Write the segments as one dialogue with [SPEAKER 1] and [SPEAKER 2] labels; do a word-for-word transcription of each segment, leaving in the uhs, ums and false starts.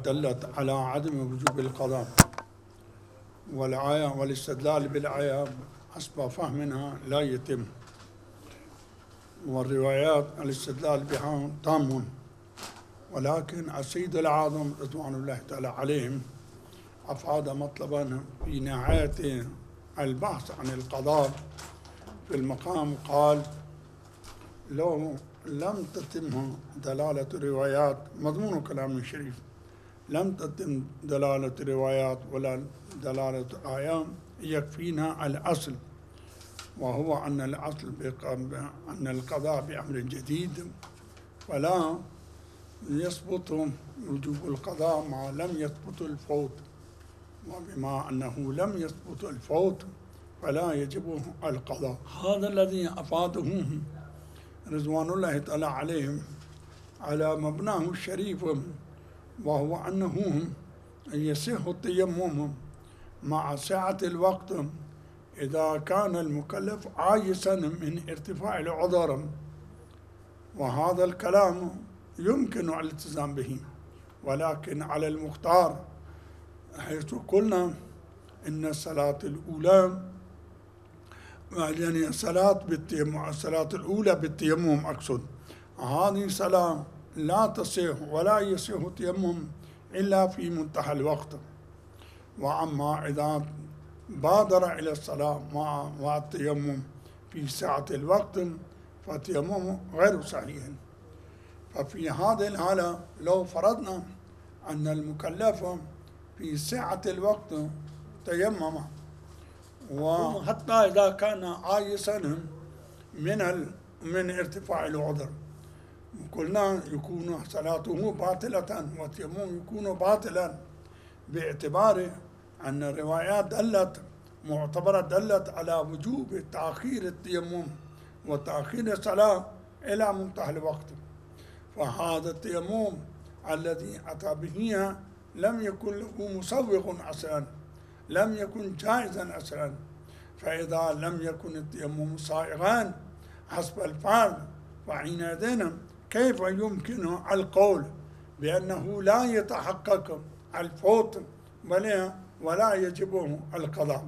[SPEAKER 1] دلت على عدم وجوب القضاء، والآية والاستدلال بالآية حسب فهمنا لا يتم، والروايات الاستدلال بها تام. ولكن السيد الأعظم رضوان الله تعالى عليهم أفاد مطلبا في نهاية البحث عن القضاء في المقام، قال: لو لم تتم دلالة الروايات، مضمون كلام الشريف، لم تتم دلالة الروايات ولا دلالة الآيات، يكفينا الأصل، وهو أن الأصل أن القضاء بأمر جديد، فلا يثبت وجوب القضاء ما لم يثبت الفوت، وبما أنه لم يثبت الفوت فلا يجب القضاء. هذا الذي أفاده رضوان الله تعالى عليهم على مبناه الشريف، وهو أنه يصح التيمم مع سعة الوقت إذا كان المكلف عاجزا من ارتفاع العذر، وهذا الكلام يمكن الالتزام به، ولكن على المختار، حيث قلنا إن الصلاة الأولى يعني الصلاة بالتيمم، الصلاة الأولى بالتيمم أقصد، هذه صلاة لا تصح ولا يصح التيمم إلا في منتهى الوقت. وأما إذا بادر إلى الصلاة مع مع التيمم في سعة الوقت فالتيمم غير صحيح. ففي هذه الحالة لو فرضنا أن المكلف في سعة الوقت تيمم، وحتى إذا كان عاجزا من من ارتفاع العذر، قلنا يكون صلاته باطلة والتيمم يكون باطلا، باعتبار أن الروايات دلت معتبرة دلت على وجوب تأخير التيمم وتأخير الصلاة إلى منتهى الوقت. فهذا التيمم الذي أتى به لم يكن له مسوغ أصلا، لم يكن جائزا أصلا. فإذا لم يكن التيمم صائغا حسب الفرض، فحينئذ كيف يمكن القول بأنه لا يتحقق الفوت ولا يجب القضاء؟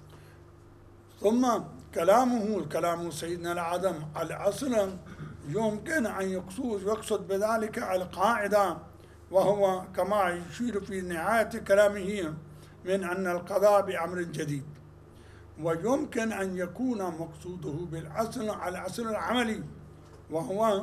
[SPEAKER 1] ثم كلامه كلام سيدنا الأعظم الأصل يمكن أن يقصد يقصد بذلك القاعدة، وهو كما يشير في نهاية كلامه من أن القضاء بأمر جديد. ويمكن أن يكون مقصوده بالأصل على الأصل العملي، وهو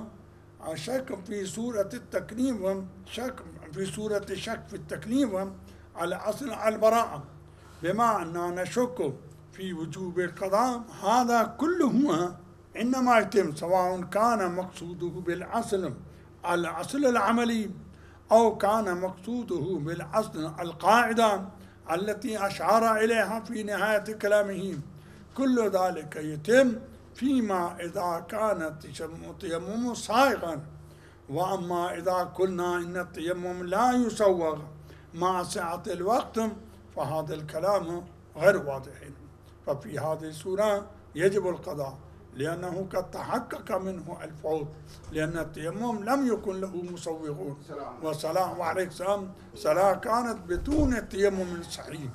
[SPEAKER 1] شك في سورة التكليف، شك في سورة الشك في التكليف على أصل البراءة، بما أننا نشك في وجوب القضاء. هذا كله إنما يتم سواء كان مقصوده بالأصل الأصل العملي أو كان مقصوده بالأصل القاعدة التي أشار إليها في نهاية كلامه. كل ذلك يتم فيما إذا كان التيمم صائغا. وأما إذا قلنا إن التيمم لا يسوغ مع سعة الوقت فهذا الكلام غير واضح. ففي هذه الصورة يجب القضاء، لأنه قد تحقق منه الفوت، لأن التيمم لم يكن له مسوغون. والصلاة وعليك السلام صلاة كانت بدون التيمم الصحيح.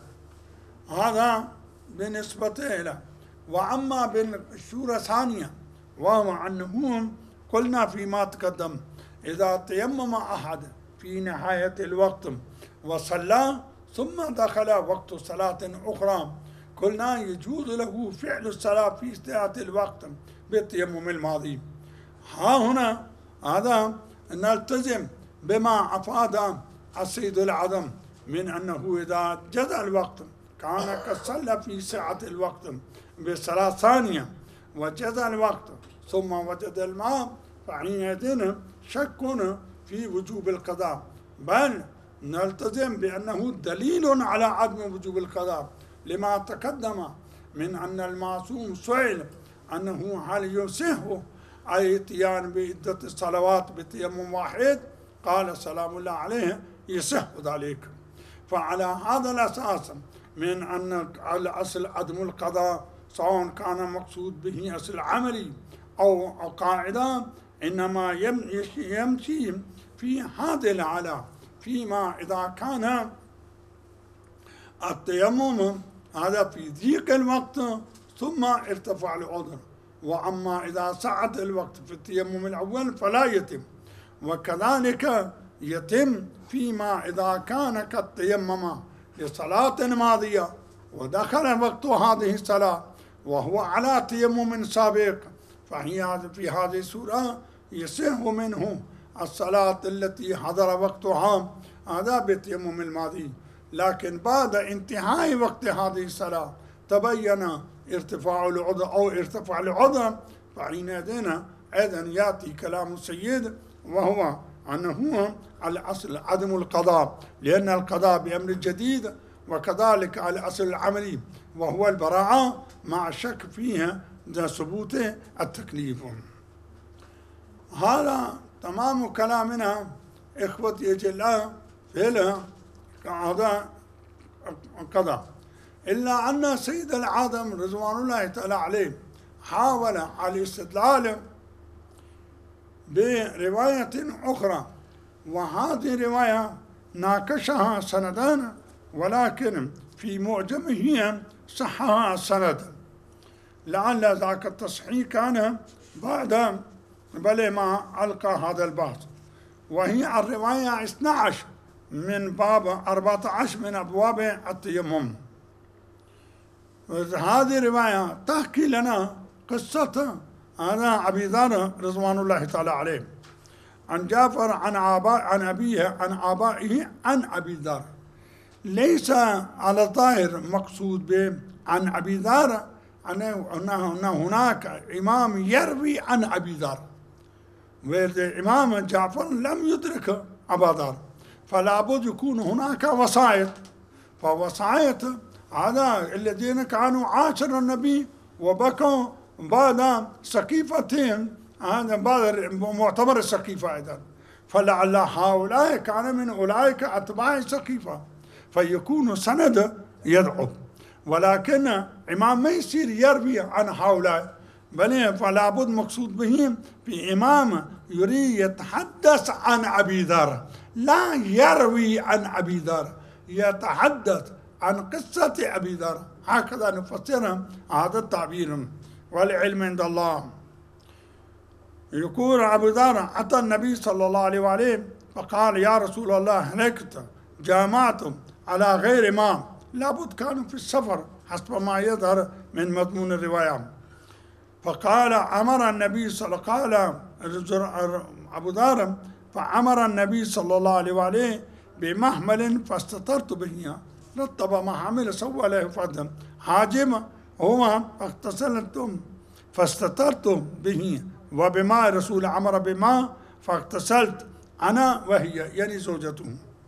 [SPEAKER 1] هذا بالنسبة له. وأما بالصورة الثانية، وهو أنه قلنا فيما تقدم إذا تيمم أحد في نهاية الوقت وصلى ثم دخل وقت صلاة أخرى، قلنا يجوز له فعل الصلاة في ساعة الوقت بالتيمم الماضي. ها هنا هذا نلتزم بما أفاد السيد الأعظم من أنه إذا جاء الوقت كان قد صلى في ساعة الوقت بصلاة ثانية وجاء الوقت ثم وجد الماء، فحينئذ شك في وجوب القضاء، بل نلتزم بأنه دليل على عدم وجوب القضاء، لما تقدم من أن المعصوم سئل أنه هل يصح الاتيان بعدة الصلوات بتيمم واحد، قال سلام الله عليه يصح ذلك. فعلى هذا الأساس من أن الأصل عدم القضاء سواء كان مقصود به أصل عملي أو قاعدة، إنما يمشي في هذه الحالة فيما إذا كان التيمم هذا في ضيق الوقت ثم ارتفع العذر، وأما إذا صعد الوقت في التيمم الأول فلا يتم. وكذلك يتم فيما إذا كان قد تيمم لصلاة ماضية ودخل وقت هذه الصلاة وهو على تيمم سابق، فهي في هذه السورة يصح منه الصلاة التي حضر وقتها هذا بالتيمم الماضي، لكن بعد انتهاء وقت هذه الصلاة تبين ارتفاع العذر أو ارتفع العذر، فحينئذ أيضا يأتي كلام السيد وهو أنه الأصل عدم القضاء، لأن القضاء بأمر جديد، وكذلك الأصل العملي وهو البراءة مع الشك فيها ثبوت التكليف. هذا تمام كلامنا إخوتي الجلاء في هذا القضاء، إلا أن سيد العالم رضوان الله تعالى عليه حاول الاستدلال برواية أخرى، وهذه الرواية ناقشها سندان، ولكن في معجمه صحها السند، لعل ذاك التصحيح كان بعد بل ما ألقى هذا البحث. وهي الرواية اثنتا عشرة من باب أربعة عشر من أبواب التيمم. هذه الرواية تحكي لنا قصة أنا أبي ذر رضوان الله تعالى عليه عن جعفر عن آباء عن أبيه عن آبائه عن أبي ذر، ليس على الظاهر مقصود به عن أبي ذر أن هناك إمام يروي عن أبي ذر، والإمام جعفر لم يدرك أبا ذر، فلا بد يكون هناك وسائط. فوسائط هذا الذين كانوا عاشر النبي وبكوا بعد سقيفتين، هذا بعد معتبر السقيفة أيضا، فلعل هؤلاء كان من أولئك أتباع السقيفة، فيكون سند يضعف. ولكن إمام ما يصير يروي عن هؤلاء، بل فلا بد مقصود به في إمام يريد يتحدث عن أبي ذر، لا يروي عن أبي ذر، يتحدث عن قصة أبي ذر، هكذا نفسر هذا التعبير. والعلم عند الله. يقول أبو ذر أتى النبي صلى الله عليه وآله فقال يا رسول الله هلكت جامعت على غير ما، لابد كانوا في السفر حسب ما يظهر من مضمون الرواية. فقال أمر النبي صلى الله عليه وسلم أبو ذر فأمر النبي صلى الله عليه وآله بمحمل فاستترت به، رتب محمل سوى له فدم حاجم هو فاغتسلتم فاستترت به، وبما الرسول أمر بما فاغتسلت أنا وهي يعني زوجته.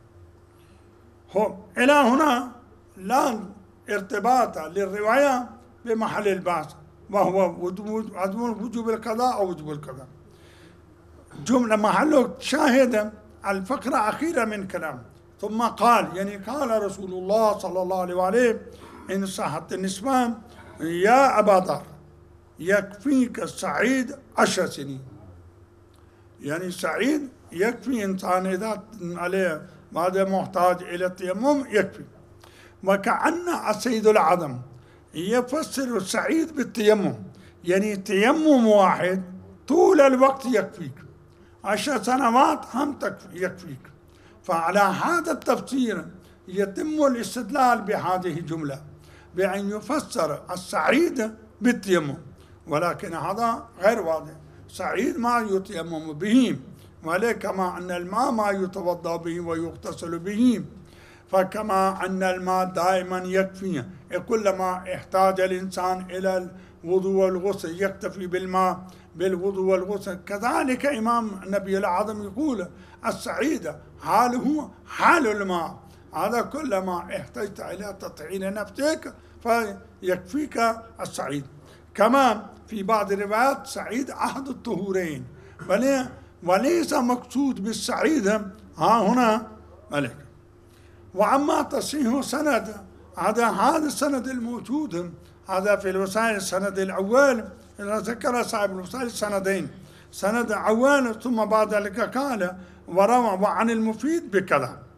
[SPEAKER 1] إلى هنا لا ارتباط للرواية بمحل البحث، وهو وجوب القضاء أو وجوب القضاء. جملة محله شاهد الفقرة أخيرة من كلام، ثم قال يعني قال رسول الله صلى الله عليه وآله إن صحت النسبة يا أبا ذر يكفيك السعيد عشر سنين، يعني سعيد يكفي إنسان إذا عليه هذا محتاج إلى التيمم يكفي. وكأن السيد العظم يفسر السعيد بالتيمم، يعني تيمم واحد طول الوقت يكفيك، عشر سنوات هم يكفيك. فعلى هذا التفسير يتم الاستدلال بهذه الجملة بأن يفسر السعيد بالتيمم، ولكن هذا غير واضح. سعيد ما يتيمم به، ولكما أن الماء ما يتوضأ به ويغتسل به، فكما أن الماء دائما يكفي، كلما احتاج الإنسان إلى الوضوء والغسل يكتفي بالماء بالوضوء والغسل، كذلك إمام النبي الأعظم يقول السعيد حاله حال الماء، هذا كلما احتجت إلى تطهير نفسك فيكفيك السعيد. كما في بعض الروايات سعيد أحد الطهورين، بل وليس مقصود بالسعيد ها هنا ملك. وعما تصحيح سند هذا هذا السند الموجود هذا في الوسائل، السند الأول ذكر صاحب الوسائل سندين، سند أول ثم بعد ذلك قال وروى عن المفيد بكذا.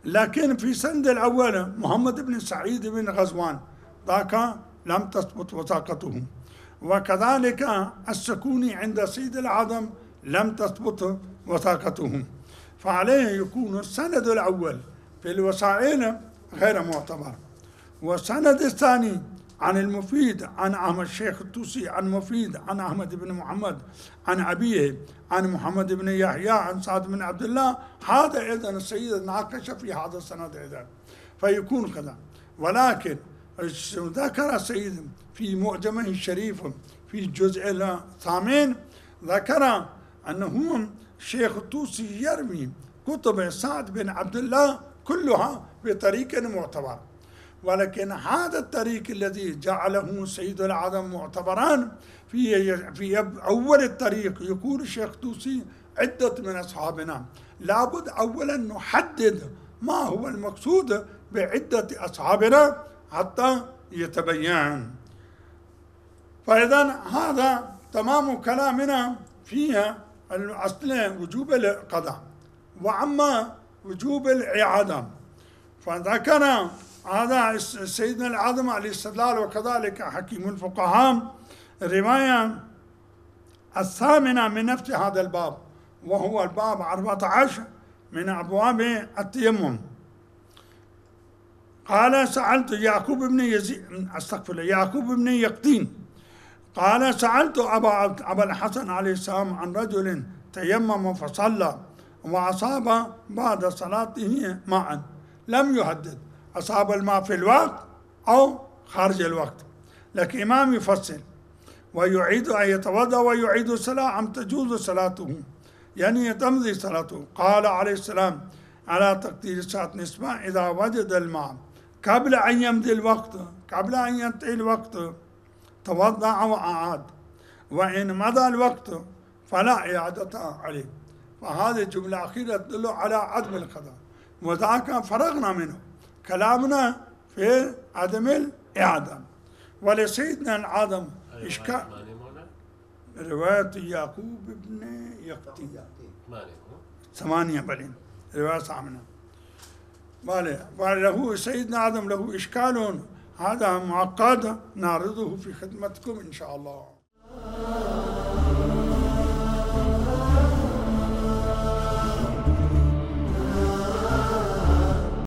[SPEAKER 1] لكن في سند الأول محمد بن سعيد بن غزوان ذاك لم تثبت وثاقته، وكذلك السكوني عند سيد العظم لم تثبت وثاقته، فعليه يكون السند الأول في الوسائل غير معتبر. والسند الثاني عن المفيد عن أحمد الشيخ الطوسي عن مفيد عن أحمد بن محمد عن أبيه عن محمد بن يحيى عن سعد بن عبد الله، هذا إذن السيد ناقش في هذا السند إذن فيكون كذا. ولكن ذكر السيد في معجمه الشريف في الجزء الثامن ذكر أنه الشيخ الطوسي يروي كتب سعد بن عبد الله كلها بطريق معتبر، ولكن هذا الطريق الذي جعله سيد العظم معتبرا في في أول الطريق يقول الشيخ الطوسي عدة من أصحابنا، لابد أولا نحدد ما هو المقصود بعدة أصحابنا حتى يتبين. فإذا هذا تمام كلامنا فيها الأصل وجوب القضاء وأما وجوب الإعادة. فذكر هذا سيدنا العظم عليه الاستدلال وكذلك حكيم الفقهاء الرواية الثامنة من نفس هذا الباب، وهو الباب أربعة عشر من أبواب التيمم. قال سألت يعقوب بن يزيد استغفر الله يعقوب بن يقطين قال سألت أبا أبا الحسن عليه السلام عن رجل تيمم فصلى وأصاب بعد صلاته ماء لم يحدد أصاب الماء في الوقت أو خارج الوقت، لكن إمام يفصل ويعيد أن يتوضأ ويعيد الصلاة أم تجوز صلاته، يعني تمضي صلاته. قال عليه السلام على تقدير الساعة نسبة إذا وجد الماء قبل أن يمضي الوقت قبل أن ينتهي الوقت توضأ وأعاد، وإن مضى الوقت فلا إعادة عليه. فهذه الجملة الأخيرة تدل على عدم القضاء، وذاك فرغنا منه، كلامنا في عدم الإعادة. ولسيدنا العظم إشكال رواية يعقوب بن يقطين ثمانية بلين رواية ثامنة وله سيدنا العظم له إشكال هذا معقد نعرضه في خدمتكم إن شاء الله.